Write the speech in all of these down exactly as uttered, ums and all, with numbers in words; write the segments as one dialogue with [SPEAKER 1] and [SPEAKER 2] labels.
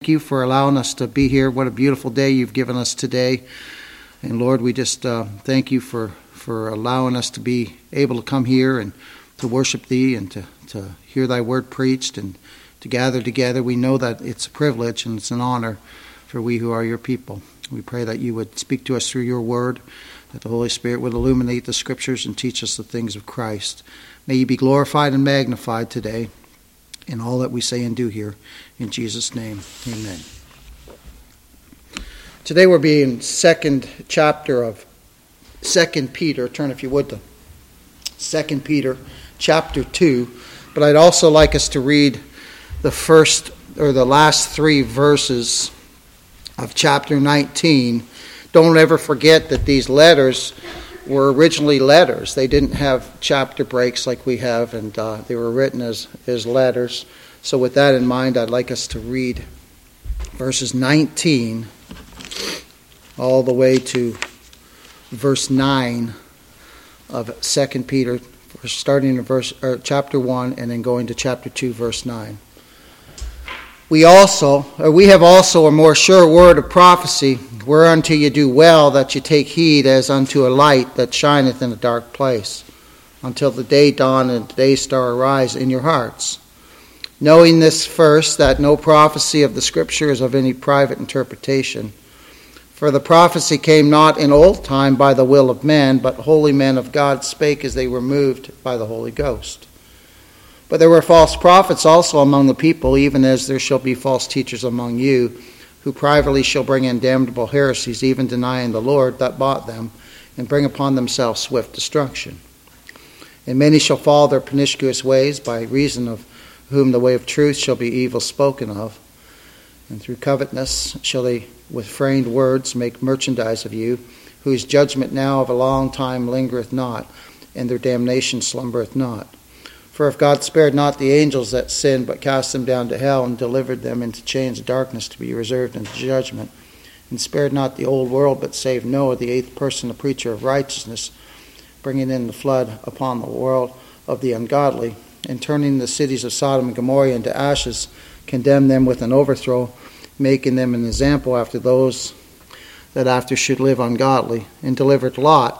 [SPEAKER 1] you for allowing us to be here. What a beautiful day you've given us today. And Lord, we just uh, thank you for, for allowing us to be able to come here and to worship thee and to, to hear thy word preached and to gather together. We know that it's a privilege and it's an honor for we who are your people. We pray that you would speak to us through your word, that the Holy Spirit would illuminate the scriptures and teach us the things of Christ. May you be glorified and magnified today in all that we say and do here. In Jesus' name, amen. Today we'll be in second chapter of Second Peter. Turn, if you would, to Second Peter chapter two. But I'd also like us to read the first or the last three verses of chapter nineteen. Don't ever forget that these letters were originally letters. They didn't have chapter breaks like we have, and uh, they were written as, as letters. So with that in mind, I'd like us to read verses nineteen all the way to verse nine of Second Peter, starting in verse or chapter one and then going to chapter two, verse nine. We also, or we have also a more sure word of prophecy, whereunto you do well that you take heed as unto a light that shineth in a dark place, until the day dawn and the day star arise in your hearts. Knowing this first, that no prophecy of the Scripture is of any private interpretation. For the prophecy came not in old time by the will of men, but holy men of God spake as they were moved by the Holy Ghost. But there were false prophets also among the people, even as there shall be false teachers among you, who privately shall bring in damnable heresies, even denying the Lord that bought them, and bring upon themselves swift destruction. And many shall follow their pernicious ways, by reason of whom the way of truth shall be evil spoken of. And through covetousness shall they with feigned words make merchandise of you, whose judgment now of a long time lingereth not, and their damnation slumbereth not. For if God spared not the angels that sinned, but cast them down to hell, and delivered them into chains of darkness to be reserved unto judgment, and spared not the old world, but saved Noah, the eighth person, the preacher of righteousness, bringing in the flood upon the world of the ungodly, and turning the cities of Sodom and Gomorrah into ashes, condemned them with an overthrow, making them an example after those that after should live ungodly, and delivered Lot,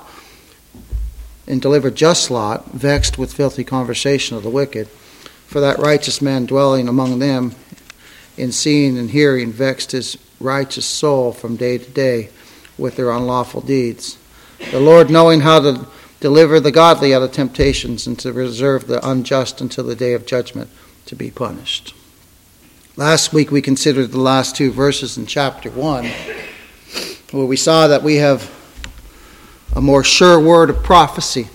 [SPEAKER 1] and delivered just Lot, vexed with filthy conversation of the wicked. For that righteous man dwelling among them, in seeing and hearing, vexed his righteous soul from day to day with their unlawful deeds. The Lord, knowing how to deliver the godly out of temptations, and to reserve the unjust until the day of judgment, to be punished. Last week we considered the last two verses in chapter one, where we saw that we have a more sure word of prophecy.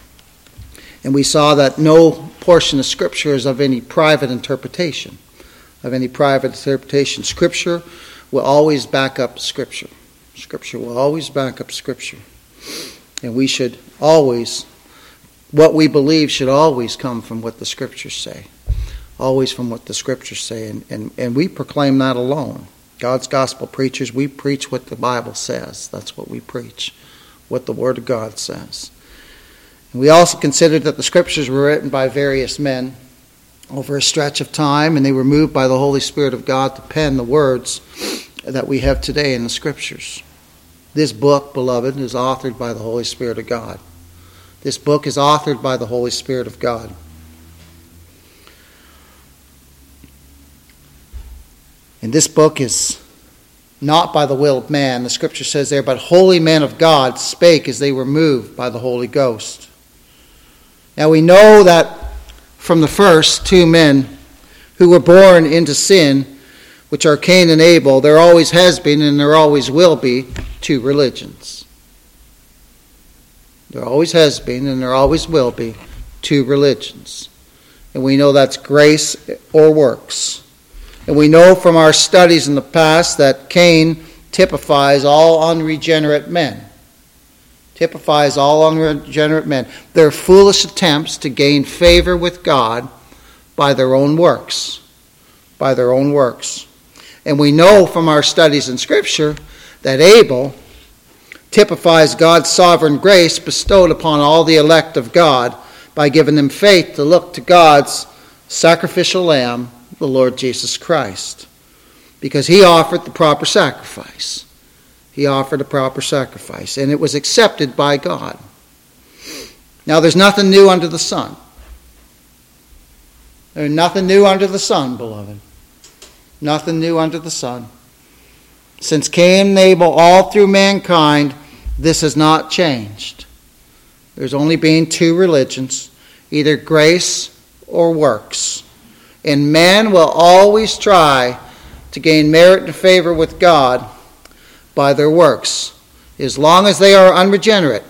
[SPEAKER 1] And we saw that no portion of Scripture is of any private interpretation. Of any private interpretation. Scripture will always back up Scripture. Scripture will always back up Scripture. And we should always, what we believe should always come from what the Scriptures say. Always from what the Scriptures say. And, and, and we proclaim that alone. God's gospel preachers, we preach what the Bible says. That's what we preach. What the Word of God says. And we also considered that the Scriptures were written by various men over a stretch of time, and they were moved by the Holy Spirit of God to pen the words that we have today in the Scriptures. This book, beloved, is authored by the Holy Spirit of God. This book is authored by the Holy Spirit of God. And this book is not by the will of man. The Scripture says there, but holy men of God spake as they were moved by the Holy Ghost. Now we know that from the first two men who were born into sin, which are Cain and Abel, there always has been and there always will be two religions. There always has been and there always will be two religions. And we know that's grace or works. And we know from our studies in the past that Cain typifies all unregenerate men. Typifies all unregenerate men. Their foolish attempts to gain favor with God by their own works. By their own works. And we know from our studies in Scripture that Abel typifies God's sovereign grace bestowed upon all the elect of God by giving them faith to look to God's sacrificial lamb, the Lord Jesus Christ. because he offered the proper sacrifice. He offered a proper sacrifice, and it was accepted by God. Now, there's nothing new under the sun. There's nothing new under the sun, beloved. Nothing new under the sun. Since Cain and Abel, all through mankind, this has not changed. There's only been two religions, either grace or works. And man will always try to gain merit and favor with God by their works, as long as they are unregenerate,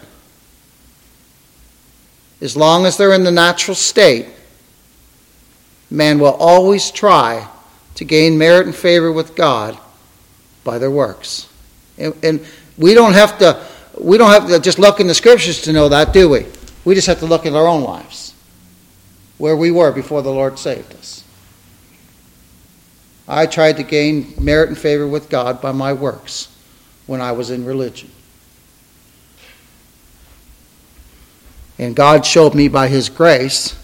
[SPEAKER 1] as long as they're in the natural state. Man will always try to gain merit and favor with God by their works. And, and we don't have to we don't have to just look in the scriptures to know that, do we? We just have to look at our own lives, where we were before the Lord saved us. I tried to gain merit and favor with God by my works when I was in religion. And God showed me by his grace,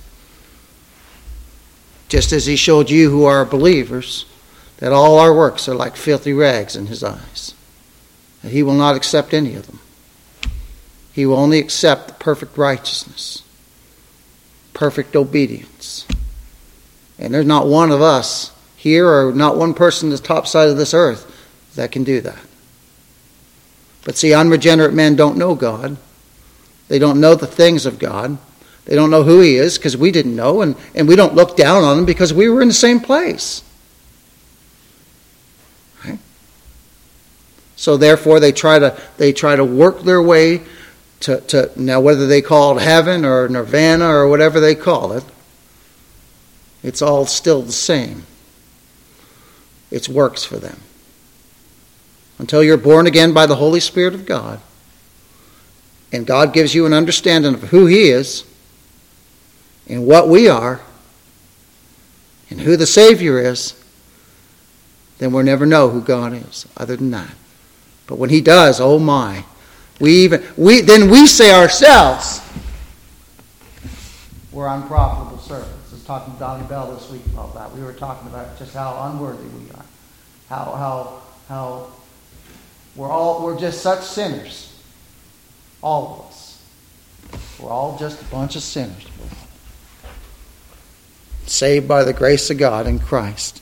[SPEAKER 1] just as he showed you who are believers, that all our works are like filthy rags in his eyes. That he will not accept any of them. He will only accept the perfect righteousness, perfect obedience. And there's not one of us here, or not one person on the top side of this earth, that can do that. But see, unregenerate men don't know God. They don't know the things of God. They don't know who he is, because we didn't know, and, and we don't look down on him because we were in the same place. Right? So therefore they try to they try to work their way to, to now whether they call it heaven or nirvana or whatever they call it, it's all still the same. It's works for them. Until you're born again by the Holy Spirit of God, and God gives you an understanding of who he is, and what we are, and who the Savior is, then we'll never know who God is other than that. But when he does, oh my, we even we then we say ourselves, we're unprofitable servants. I was talking to Donnie Bell this week about that. We were talking about just how unworthy we are. How how how we're all we're just such sinners. All of us. We're all just a bunch of sinners. Saved by the grace of God in Christ.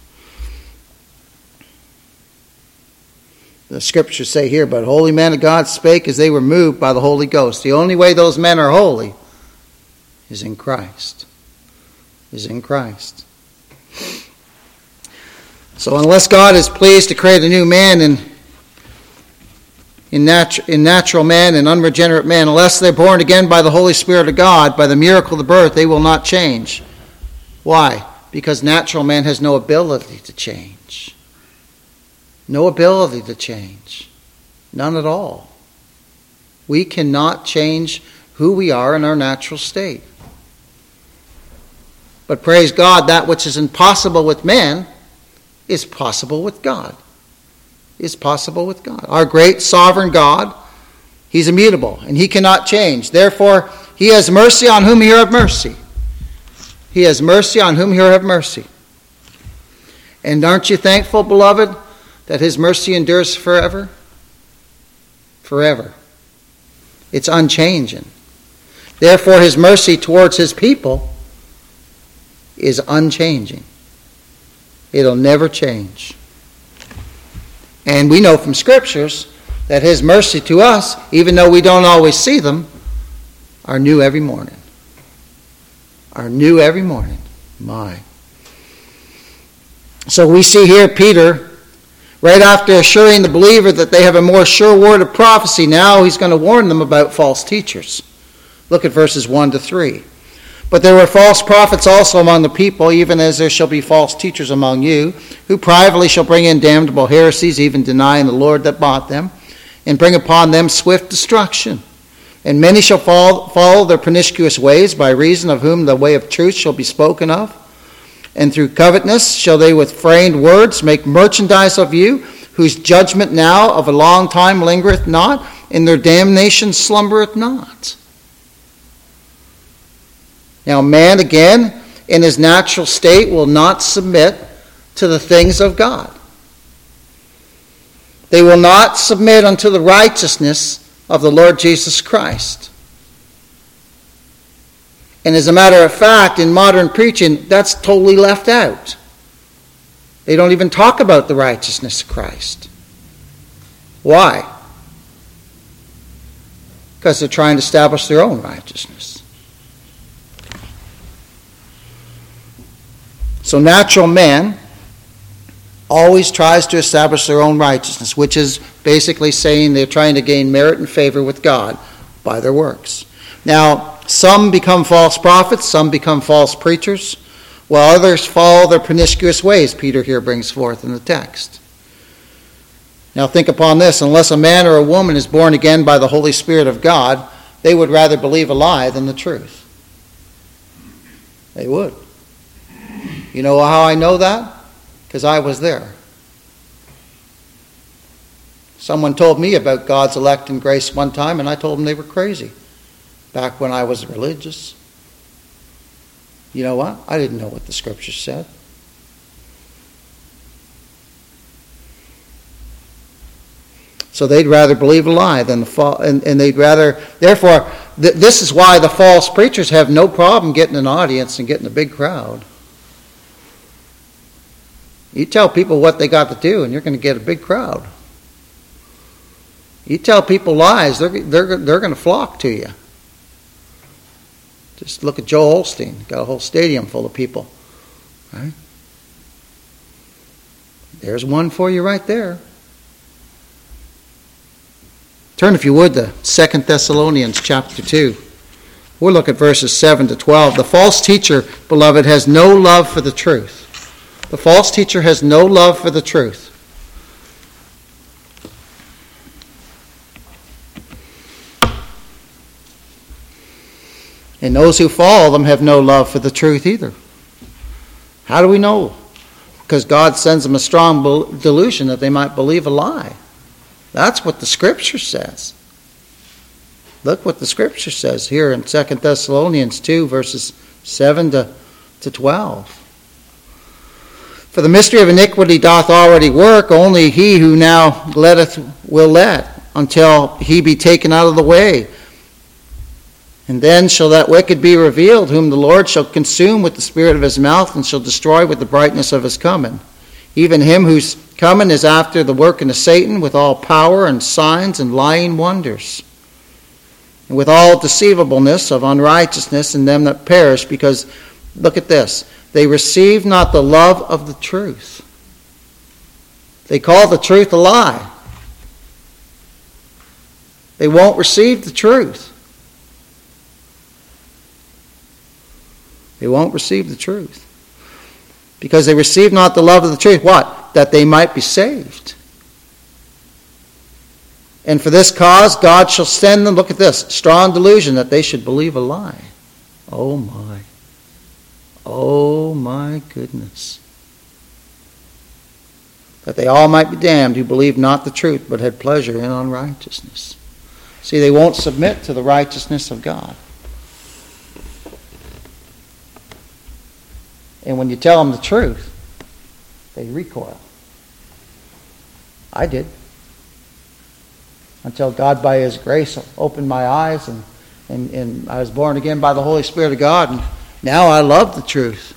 [SPEAKER 1] The scriptures say here, but holy men of God spake as they were moved by the Holy Ghost. The only way those men are holy is in Christ. Is in Christ. So unless God is pleased to create a new man in, in, natu- in natural man and unregenerate man, unless they're born again by the Holy Spirit of God, by the miracle of the birth, they will not change. Why? Because natural man has no ability to change. No ability to change. None at all. We cannot change who we are in our natural state. But praise God, that which is impossible with man is possible with God. Is possible with God. Our great sovereign God, he's immutable and he cannot change. Therefore, he has mercy on whom he will have mercy. He has mercy on whom he will have mercy. And aren't you thankful, beloved, that his mercy endures forever? Forever. It's unchanging. Therefore, his mercy towards his people is unchanging. It'll never change. And we know from scriptures that his mercy to us, even though we don't always see them, are new every morning. Are new every morning. My. So we see here Peter, right after assuring the believer that they have a more sure word of prophecy, now he's going to warn them about false teachers. Look at verses one to three. But there were false prophets also among the people, even as there shall be false teachers among you, who privately shall bring in damnable heresies, even denying the Lord that bought them, and bring upon them swift destruction. And many shall follow, follow their pernicious ways, by reason of whom the way of truth shall be spoken of. And through covetousness shall they with feigned words make merchandise of you, whose judgment now of a long time lingereth not, and their damnation slumbereth not. Now man, again, in his natural state will not submit to the things of God. They will not submit unto the righteousness of the Lord Jesus Christ. And as a matter of fact, in modern preaching, that's totally left out. They don't even talk about the righteousness of Christ. Why? Because they're trying to establish their own righteousness. So natural man always tries to establish their own righteousness, which is basically saying they're trying to gain merit and favor with God by their works. Now, some become false prophets, some become false preachers, while others follow their promiscuous ways, Peter here brings forth in the text. Now think upon this: unless a man or a woman is born again by the Holy Spirit of God, they would rather believe a lie than the truth. They would. You know how I know that? Because I was there. Someone told me about God's elect and grace one time, and I told them they were crazy. Back when I was religious. You know what? I didn't know what the Scripture said. So they'd rather believe a lie than the fall, and, and they'd rather, therefore, th- this is why the false preachers have no problem getting an audience and getting a big crowd. You tell people what they got to do, and you're going to get a big crowd. You tell people lies, they're they're they're going to flock to you. Just look at Joel Osteen. Got a whole stadium full of people. Right? There's one for you right there. Turn, if you would, to Second Thessalonians chapter two. We'll look at verses seven to twelve. The false teacher, beloved, has no love for the truth. The false teacher has no love for the truth. And those who follow them have no love for the truth either. How do we know? Because God sends them a strong delusion that they might believe a lie. That's what the Scripture says. Look what the Scripture says here in Second Thessalonians two, verses seven to twelve. For the mystery of iniquity doth already work, only he who now letteth will let, until he be taken out of the way. And then shall that wicked be revealed, whom the Lord shall consume with the spirit of his mouth, and shall destroy with the brightness of his coming. Even him whose coming is after the working of Satan, with all power and signs and lying wonders, and with all deceivableness of unrighteousness in them that perish, because, look at this, they receive not the love of the truth. They call the truth a lie. They won't receive the truth. They won't receive the truth. Because they receive not the love of the truth. What? That they might be saved. And for this cause God shall send them, look at this, strong delusion that they should believe a lie. Oh my. Oh my goodness. That they all might be damned who believed not the truth, but had pleasure in unrighteousness. See, they won't submit to the righteousness of God. And when you tell them the truth, they recoil. I did. Until God, by His grace, opened my eyes, and, and, and I was born again by the Holy Spirit of God, and now I love the truth.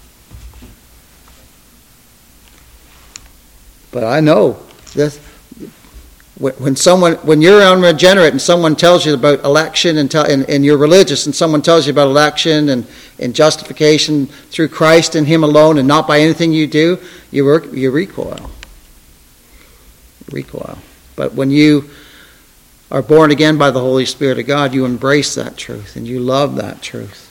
[SPEAKER 1] But I know this. When someone, when you're unregenerate and someone tells you about election and, tell, and, and you're religious and someone tells you about election and, and justification through Christ and Him alone and not by anything you do, you, work, you recoil. Recoil. But when you are born again by the Holy Spirit of God, you embrace that truth and you love that truth.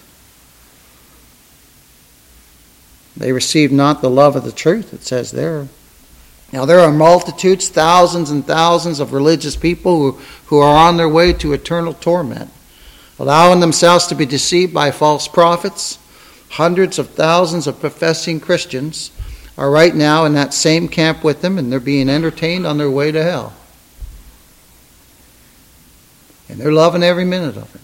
[SPEAKER 1] They receive not the love of the truth, it says there. Now there are multitudes, thousands and thousands of religious people who, who are on their way to eternal torment, allowing themselves to be deceived by false prophets. Hundreds of thousands of professing Christians are right now in that same camp with them, and they're being entertained on their way to hell. And they're loving every minute of it.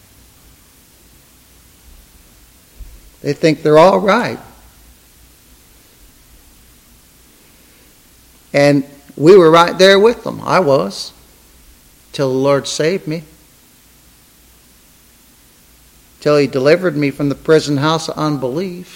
[SPEAKER 1] They think they're all right. And we were right there with them. I was. Till the Lord saved me. Till He delivered me from the prison house of unbelief.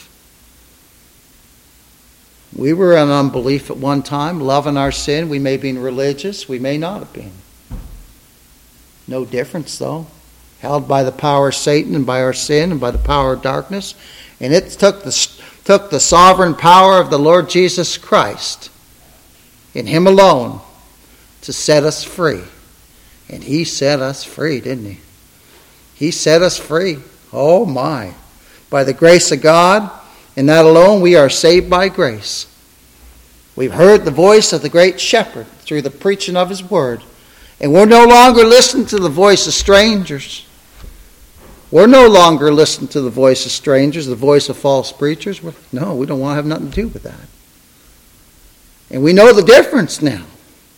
[SPEAKER 1] We were in unbelief at one time, loving our sin. We may have been religious. We may not have been. No difference, though. Held by the power of Satan and by our sin and by the power of darkness. And it took the, took the sovereign power of the Lord Jesus Christ, in Him alone, to set us free. And He set us free, didn't He? He set us free. Oh my. By the grace of God, and that alone, we are saved by grace. We've heard the voice of the great shepherd through the preaching of His word. And we're no longer listening to the voice of strangers. We're no longer listening to the voice of strangers, the voice of false preachers. We're, no, we don't want to have nothing to do with that. And we know the difference now.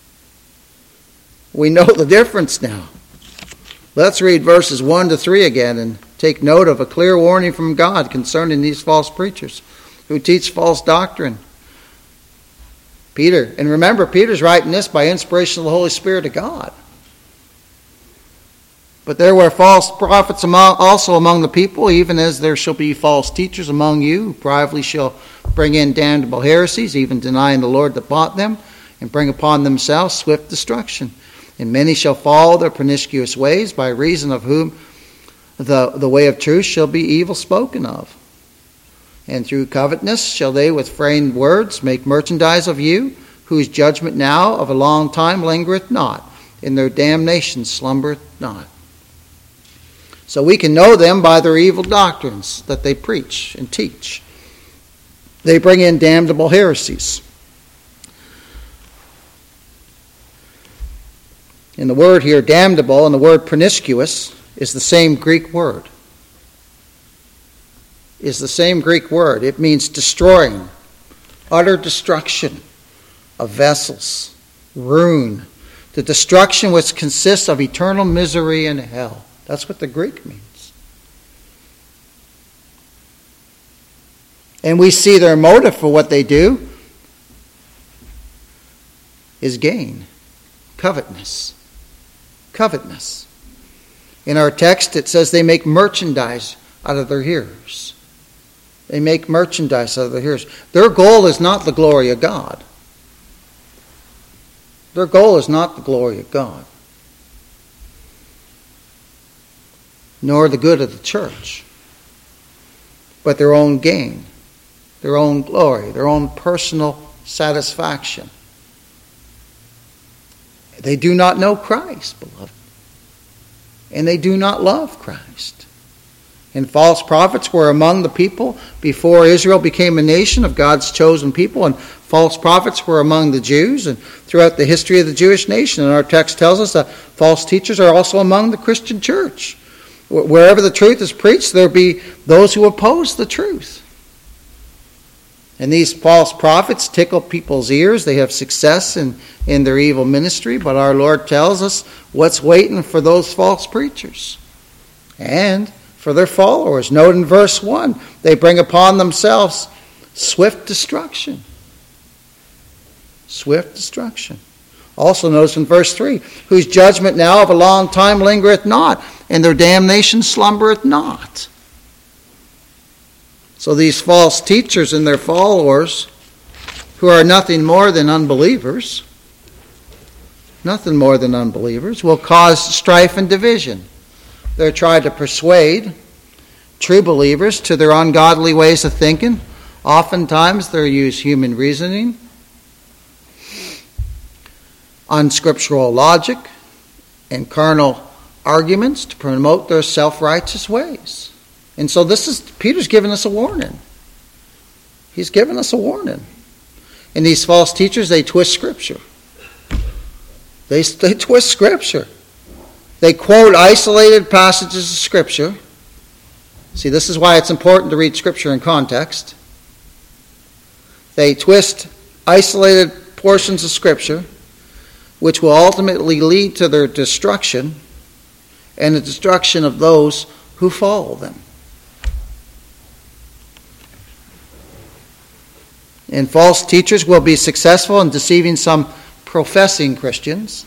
[SPEAKER 1] We know the difference now. Let's read verses one to three again and take note of a clear warning from God concerning these false preachers who teach false doctrine. Peter, and remember, Peter's writing this by inspiration of the Holy Spirit of God. But there were false prophets among, also among the people, even as there shall be false teachers among you, who privately shall bring in damnable heresies, even denying the Lord that bought them, and bring upon themselves swift destruction. And many shall follow their promiscuous ways, by reason of whom the, the way of truth shall be evil spoken of. And through covetousness shall they with feigned words make merchandise of you, whose judgment now of a long time lingereth not, and their damnation slumbereth not. So we can know them by their evil doctrines that they preach and teach. They bring in damnable heresies. And the word here, damnable, and the word promiscuous is the same Greek word. Is the same Greek word. It means destroying, utter destruction of vessels, ruin, the destruction which consists of eternal misery in hell. That's what the Greek means. And we see their motive for what they do is gain, covetousness. Covetousness. In our text, it says they make merchandise out of their hearers. They make merchandise out of their hearers. Their goal is not the glory of God. Their goal is not the glory of God, nor the good of the church, but their own gain, their own glory, their own personal satisfaction. They do not know Christ, beloved. And they do not love Christ. And false prophets were among the people before Israel became a nation of God's chosen people. And false prophets were among the Jews and throughout the history of the Jewish nation. And our text tells us that false teachers are also among the Christian church. Wherever the truth is preached, there be those who oppose the truth. And these false prophets tickle people's ears. They have success in, in their evil ministry. But our Lord tells us what's waiting for those false preachers and for their followers. Note in verse one, they bring upon themselves swift destruction. Swift destruction. Also notice in verse three, whose judgment now of a long time lingereth not, and their damnation slumbereth not. So these false teachers and their followers, who are nothing more than unbelievers, nothing more than unbelievers, will cause strife and division. They're trying to persuade true believers to their ungodly ways of thinking. Oftentimes they use human reasoning, unscriptural logic, and carnal arguments to promote their self-righteous ways. And so this is, Peter's giving us a warning. He's giving us a warning. And these false teachers, they twist Scripture. They, they twist Scripture. They quote isolated passages of Scripture. See, this is why it's important to read Scripture in context. They twist isolated portions of Scripture, which will ultimately lead to their destruction and the destruction of those who follow them. And false teachers will be successful in deceiving some professing Christians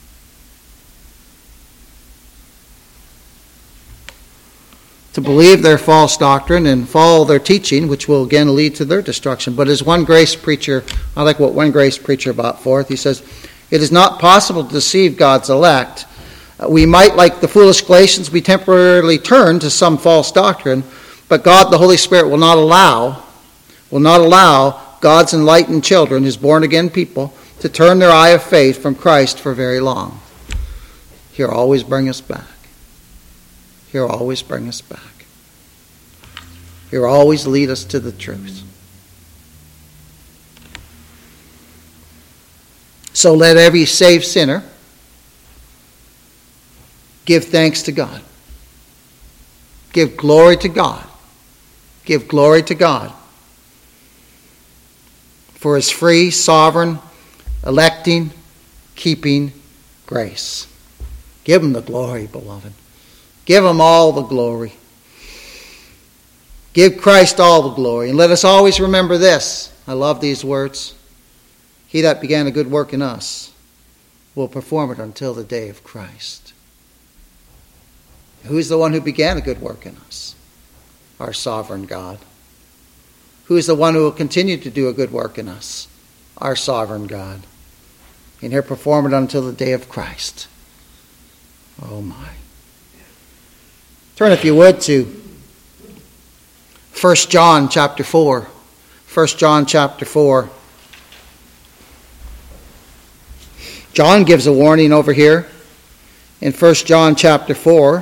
[SPEAKER 1] to believe their false doctrine and follow their teaching, which will again lead to their destruction. But as one grace preacher, I like what one grace preacher brought forth. He says, it is not possible to deceive God's elect. We might, like the foolish Galatians, be temporarily turned to some false doctrine, but God, the Holy Spirit, will not allow, will not allow God's enlightened children, his born-again people, to turn their eye of faith from Christ for very long. He'll always bring us back. He'll always bring us back. He'll always lead us to the truth. So let every saved sinner give thanks to God. Give glory to God. Give glory to God for his free, sovereign, electing, keeping grace. Give him the glory, beloved. Give him all the glory. Give Christ all the glory. And let us always remember this. I love these words. He that began a good work in us will perform it until the day of Christ. Who is the one who began a good work in us? Our sovereign God. Who is the one who will continue to do a good work in us? Our sovereign God. And he'll perform it until the day of Christ. Oh my. Turn, if you would, to First John chapter four. First John chapter four. John gives a warning over here in First John chapter four.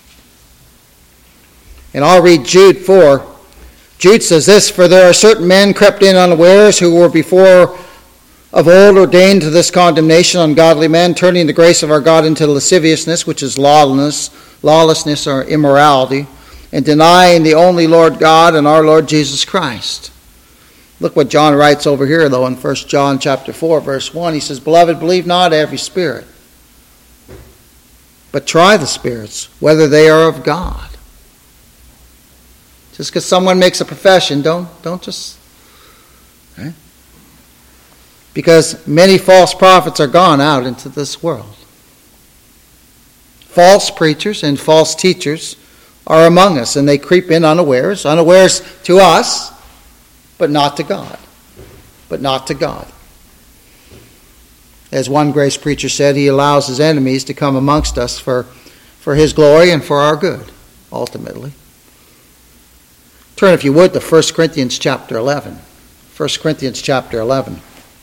[SPEAKER 1] And I'll read Jude four. Jude says this, for there are certain men crept in unawares who were before of old ordained to this condemnation, ungodly men, turning the grace of our God into lasciviousness, which is lawlessness, lawlessness or immorality, and denying the only Lord God and our Lord Jesus Christ. Look what John writes over here, though, in First John chapter four, verse one. He says, beloved, believe not every spirit, but try the spirits, whether they are of God. Just because someone makes a profession, don't, don't just... Right? Because many false prophets are gone out into this world. False preachers and false teachers are among us, and they creep in unawares, unawares to us, but not to God. But not to God. As one grace preacher said, he allows his enemies to come amongst us for, for his glory and for our good, ultimately. Turn, if you would, to First Corinthians chapter eleven. First Corinthians chapter eleven.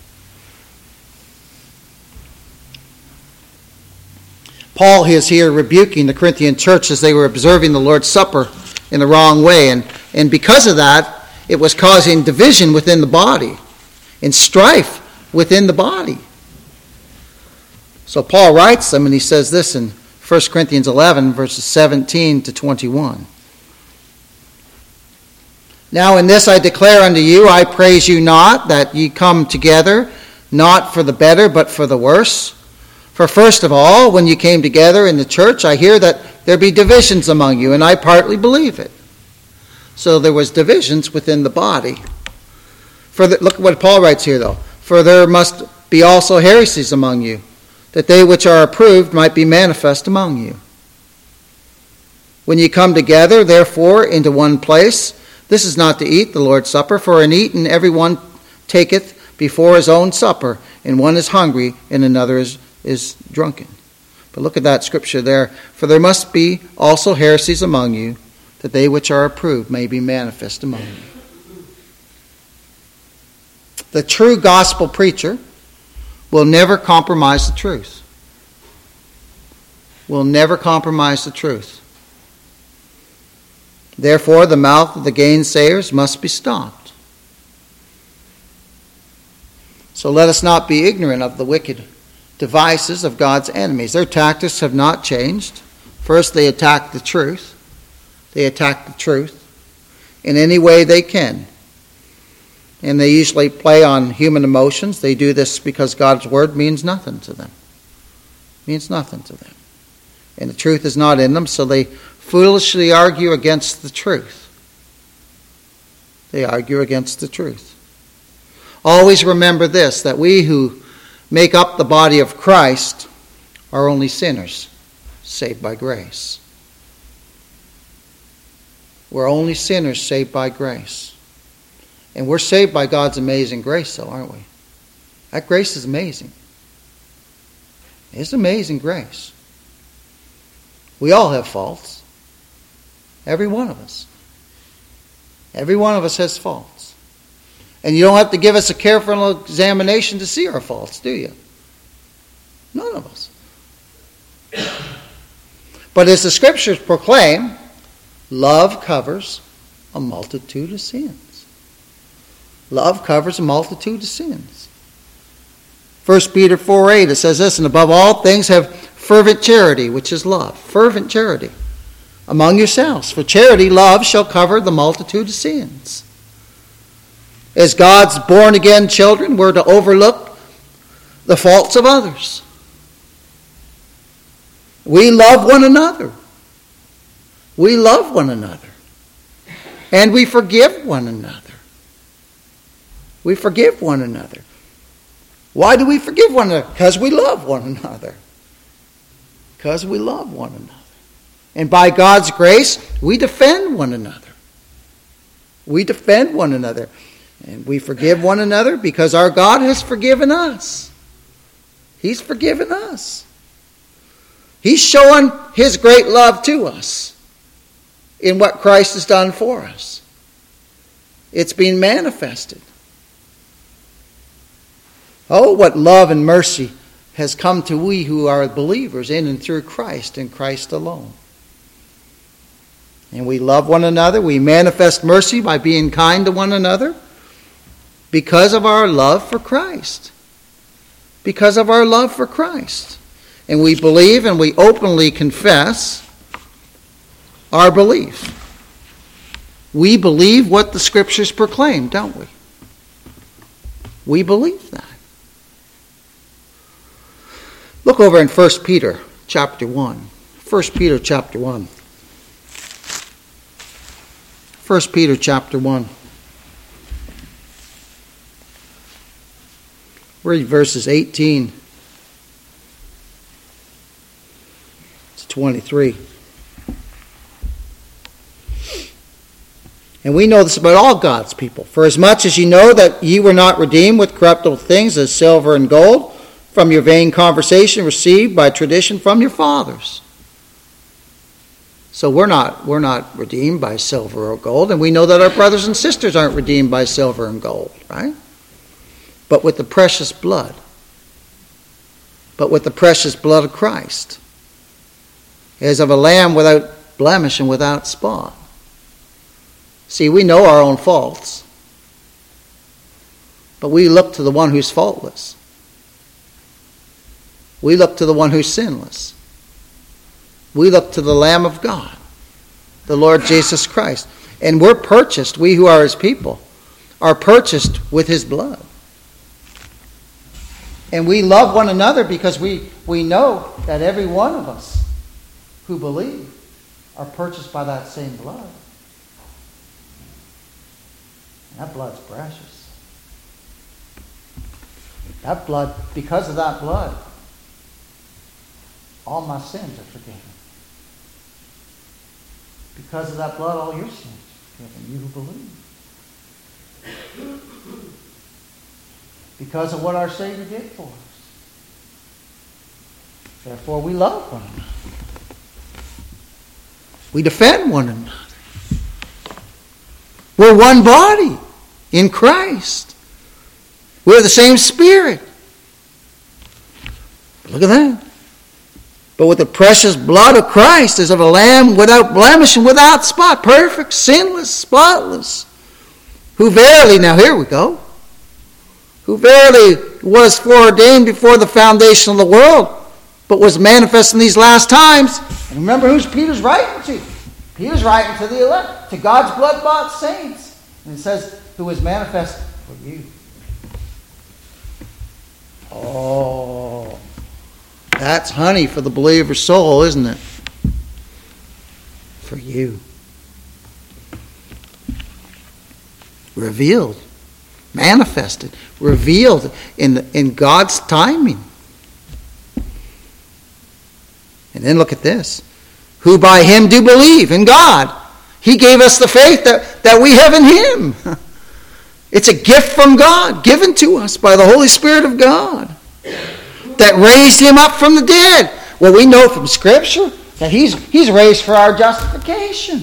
[SPEAKER 1] Paul is here rebuking the Corinthian church as they were observing the Lord's Supper in the wrong way. And, and because of that, it was causing division within the body and strife within the body. So Paul writes them, and he says this in First Corinthians eleven, verses seventeen to twenty-one. Now in this I declare unto you, I praise you not, that ye come together, not for the better, but for the worse. For first of all, when you came together in the church, I hear that there be divisions among you, and I partly believe it. So there was divisions within the body. For the, look at what Paul writes here, though. For there must be also heresies among you, that they which are approved might be manifest among you. When ye come together, therefore, into one place, this is not to eat the Lord's Supper, for in eating every one taketh before his own supper, and one is hungry, and another is, is drunken. But look at that scripture there. For there must be also heresies among you, that they which are approved may be manifest among you. The true gospel preacher will never compromise the truth. Will never compromise the truth. Therefore, the mouth of the gainsayers must be stopped. So let us not be ignorant of the wicked devices of God's enemies. Their tactics have not changed. First, they attack the truth. They attack the truth in any way they can. And they usually play on human emotions. They do this because God's word means nothing to them. Means nothing to them. And the truth is not in them, so they foolishly argue against the truth. They argue against the truth. Always remember this, that we who make up the body of Christ are only sinners saved by grace. We're only sinners saved by grace. And we're saved by God's amazing grace, though, aren't we? That grace is amazing. It's amazing grace. We all have faults. Every one of us. Every one of us has faults. And you don't have to give us a careful examination to see our faults, do you? None of us. But as the Scriptures proclaim, love covers a multitude of sins. Love covers a multitude of sins. First Peter four eight, it says this, and above all things have fervent charity, which is love. Fervent charity among yourselves. For charity, love shall cover the multitude of sins. As God's born-again children, we're to overlook the faults of others. We love one another. We love one another. And we forgive one another. We forgive one another. Why do we forgive one another? Because we love one another. Because we love one another. And by God's grace, we defend one another. We defend one another. And we forgive one another because our God has forgiven us. He's forgiven us. He's showing His great love to us in what Christ has done for us. It's been manifested. Oh, what love and mercy has come to we who are believers in and through Christ and Christ alone. And we love one another. We manifest mercy by being kind to one another because of our love for Christ. Because of our love for Christ. And we believe and we openly confess our belief. We believe what the Scriptures proclaim, don't we? We believe that. Look over in First Peter chapter one. First Peter chapter one. First Peter chapter one. Read verses eighteen to twenty-three. And we know this about all God's people. For as much as ye know that ye were not redeemed with corruptible things as silver and gold, from your vain conversation received by tradition from your fathers. So we're not, we're not redeemed by silver or gold, and we know that our brothers and sisters aren't redeemed by silver and gold, right? But with the precious blood. But with the precious blood of Christ, as of a lamb without blemish and without spot. See, we know our own faults, but we look to the one who's faultless. We look to the one who's sinless. We look to the Lamb of God, the Lord Jesus Christ. And we're purchased, we who are His people, are purchased with His blood. And we love one another because we, we know that every one of us who believe are purchased by that same blood. And that blood's precious. That blood, because of that blood, all my sins are forgiven. Because of that blood, all your sins are forgiven, you who believe. Because of what our Savior did for us. Therefore, we love one another. We defend one another. We're one body in Christ. We're the same Spirit. Look at that. But with the precious blood of Christ as of a lamb without blemish and without spot, perfect, sinless, spotless, who verily, now here we go, who verily was foreordained before the foundation of the world, but was manifest in these last times. And remember who's Peter's writing to? Peter's writing to the elect, to God's blood-bought saints. And it says, who was manifest for you. Oh, that's honey for the believer's soul, isn't it? For you. Revealed manifested, revealed in, in God's timing. And then look at this. Who by him do believe in God. He gave us the faith that, that we have in him. It's a gift from God, given to us by the Holy Spirit of God, that raised him up from the dead. Well, we know from Scripture that he's, he's raised for our justification.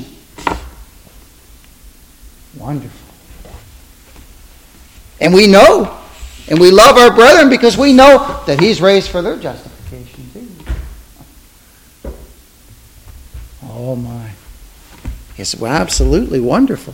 [SPEAKER 1] Wonderful. And we know, and we love our brethren because we know that he's raised for their justification too. Oh my. It's absolutely wonderful.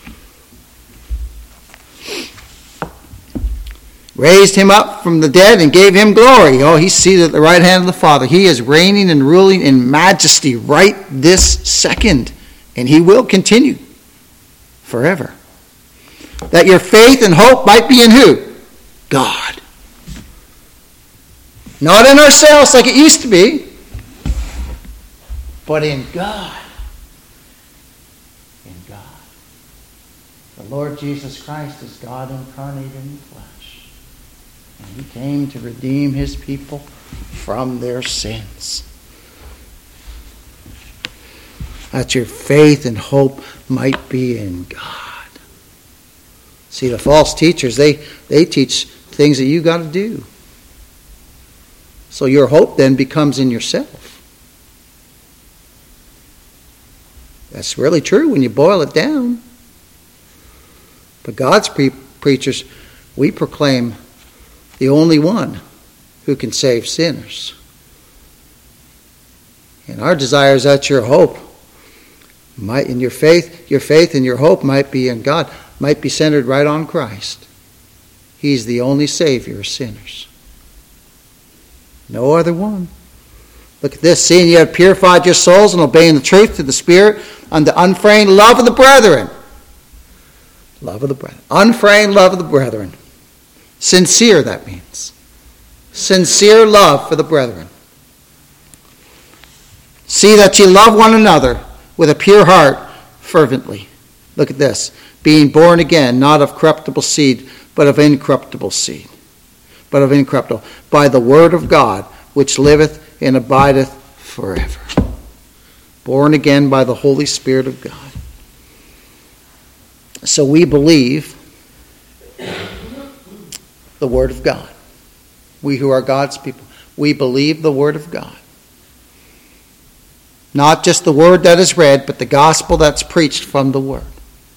[SPEAKER 1] Raised him up from the dead and gave him glory. Oh, he's seated at the right hand of the Father. He is reigning and ruling in majesty right this second. And he will continue forever. That your faith and hope might be in who? God. Not in ourselves like it used to be, but in God. In God. The Lord Jesus Christ is God incarnate in the flesh. And he came to redeem his people from their sins. That your faith and hope might be in God. See, the false teachers, they, they teach things that you got to do. So your hope then becomes in yourself. That's really true when you boil it down. But God's pre- preachers, we proclaim the only one who can save sinners. And our desire is that your hope might, in your faith, your faith and your hope might be in God, might be centered right on Christ. He's the only Savior of sinners. No other one. Look at this. Seeing you have purified your souls and obeying the truth to the Spirit unto unfeigned love of the brethren. Love of the brethren. Unfeigned love of the brethren. Sincere, that means. Sincere love for the brethren. See that you love one another with a pure heart fervently. Look at this. Being born again, not of corruptible seed, but of incorruptible seed. But of incorruptible. By the word of God, which liveth and abideth forever. Born again by the Holy Spirit of God. So we believe the Word of God. We who are God's people, we believe the Word of God. Not just the Word that is read, but the gospel that's preached from the Word.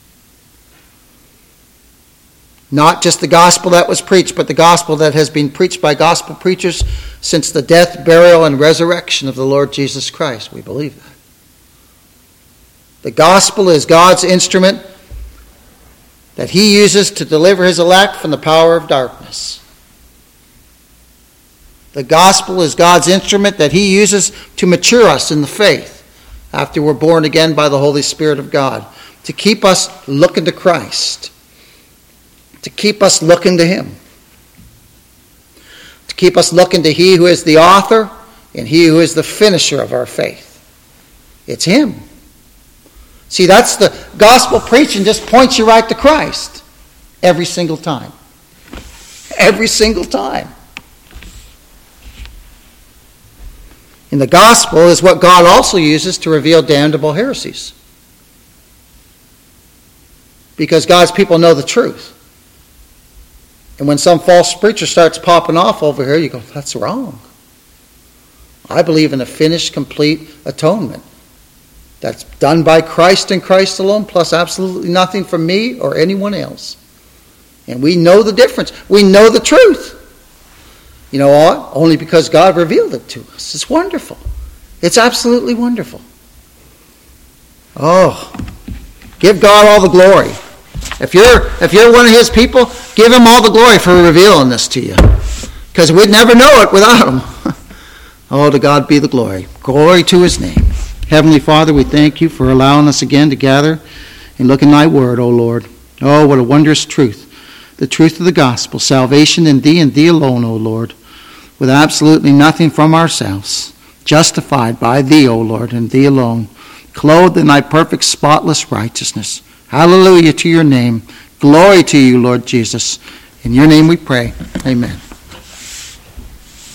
[SPEAKER 1] Not just the gospel that was preached, but the gospel that has been preached by gospel preachers since the death, burial, and resurrection of the Lord Jesus Christ. We believe that. The gospel is God's instrument that he uses to deliver his elect from the power of darkness. The gospel is God's instrument that he uses to mature us in the faith after we're born again by the Holy Spirit of God, to keep us looking to Christ, to keep us looking to him, to keep us looking to he who is the author and he who is the finisher of our faith. It's him. See, that's the gospel preaching, just points you right to Christ every single time. Every single time. And the gospel is what God also uses to reveal damnable heresies. Because God's people know the truth. And when some false preacher starts popping off over here, you go, that's wrong. I believe in a finished, complete atonement. That's done by Christ and Christ alone, plus absolutely nothing from me or anyone else. And we know the difference. We know the truth. You know what? Only because God revealed it to us. It's wonderful. It's absolutely wonderful. Oh, give God all the glory. If you're if you're one of his people, give him all the glory for revealing this to you. Because we'd never know it without him. Oh, to God be the glory. Glory to his name. Heavenly Father, we thank you for allowing us again to gather and look in thy word, O Lord. Oh, what a wondrous truth. The truth of the gospel. Salvation in thee and thee alone, O Lord. With absolutely nothing from ourselves. Justified by thee, O Lord, and thee alone. Clothed in thy perfect spotless righteousness. Hallelujah to your name. Glory to you, Lord Jesus. In your name we pray. Amen.